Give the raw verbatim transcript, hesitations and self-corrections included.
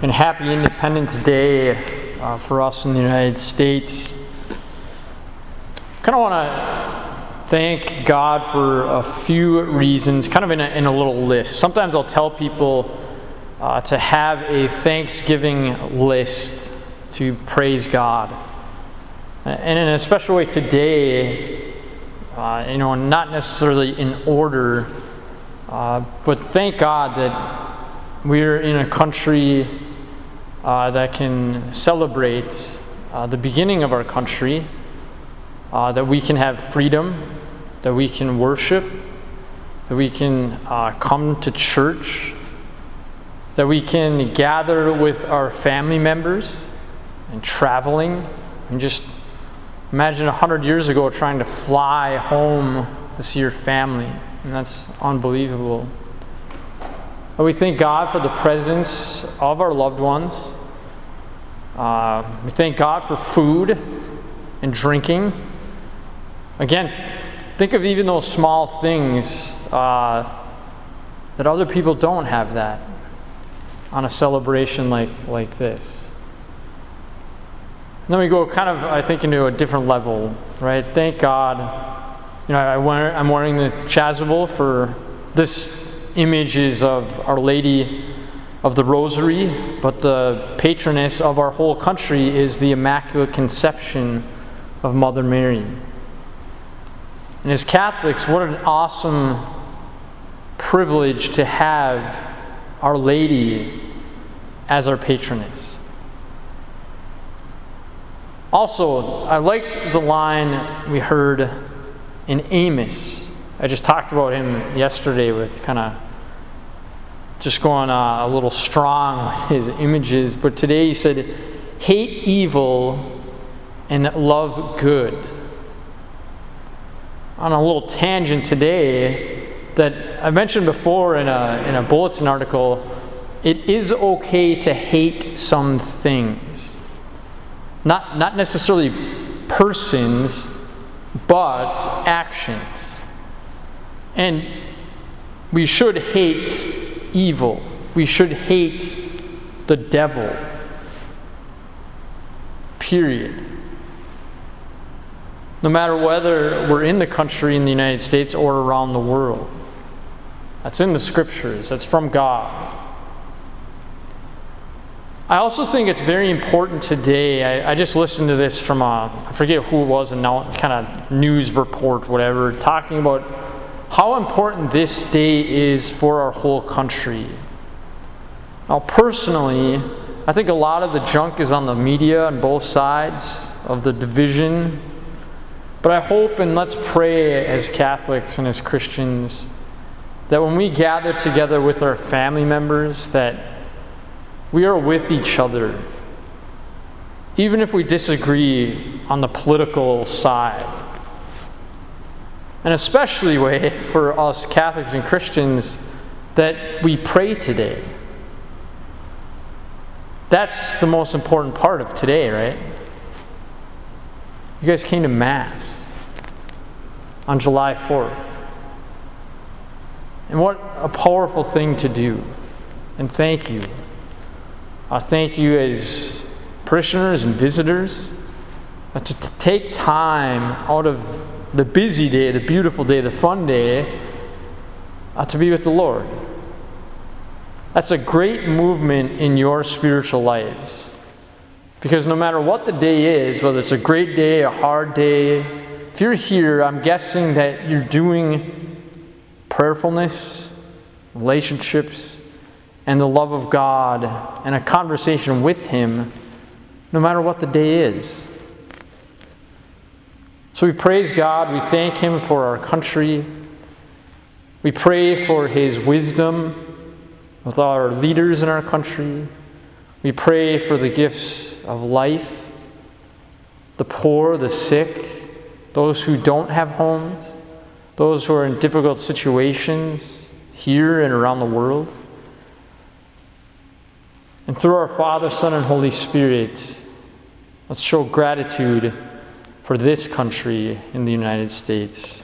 And happy Independence Day uh, for us in the United States. Kind of want to thank God for a few reasons, kind of in a, in a little list. Sometimes I'll tell people uh, to have a Thanksgiving list to praise God. And in a special way today, uh, you know, not necessarily in order, uh, but thank God that we're in a country uh, that can celebrate uh, the beginning of our country, uh, that we can have freedom, that we can worship, that we can uh, come to church, that we can gather with our family members and traveling. And just imagine a hundred years ago trying to fly home to see your family. And that's unbelievable. But we thank God for the presence of our loved ones. Uh, we thank God for food and drinking. Again, think of even those small things uh, that other people don't have that on a celebration like, like this. And then we go kind of, I think, into a different level, right? Thank God. You know, I wear, I'm wearing the chasuble for this. Image is of Our Lady of the Rosary, but the patroness of our whole country is the Immaculate Conception of Mother Mary. And as Catholics, what an awesome privilege to have Our Lady as our patroness. Also, I liked the line we heard in Amos. I just talked about him yesterday with kind of just going uh, a little strong with his images. But today he said, hate evil and love good. On a little tangent today that I mentioned before in a, in a bulletin article, it is okay to hate some things. Not, not necessarily persons, but actions. And we should hate evil. We should hate the devil. Period. No matter whether we're in the country in the United States or around the world. That's in the scriptures. That's from God. I also think it's very important today. I, I just listened to this from a, I forget who it was, a kind of news report, whatever, talking about how important this day is for our whole country. Now, personally, I think a lot of the junk is on the media on both sides of the division. But I hope and let's pray as Catholics and as Christians that when we gather together with our family members, that we are with each other, even if we disagree on the political side. And especially way for us Catholics and Christians that we pray today. That's the most important part of today, right? You guys came to Mass on July fourth. And what a powerful thing to do. And thank you. I thank you as parishioners and visitors uh, to, to take time out of the busy day, the beautiful day, the fun day, uh, to be with the Lord. That's a great movement in your spiritual lives. Because no matter what the day is, whether it's a great day, a hard day, if you're here, I'm guessing that you're doing prayerfulness, relationships, and the love of God, and a conversation with Him, no matter what the day is. So we praise God, we thank Him for our country. We pray for His wisdom with our leaders in our country. We pray for the gifts of life, the poor, the sick, those who don't have homes, those who are in difficult situations here and around the world. And through our Father, Son, and Holy Spirit, let's show gratitude for this country in the United States.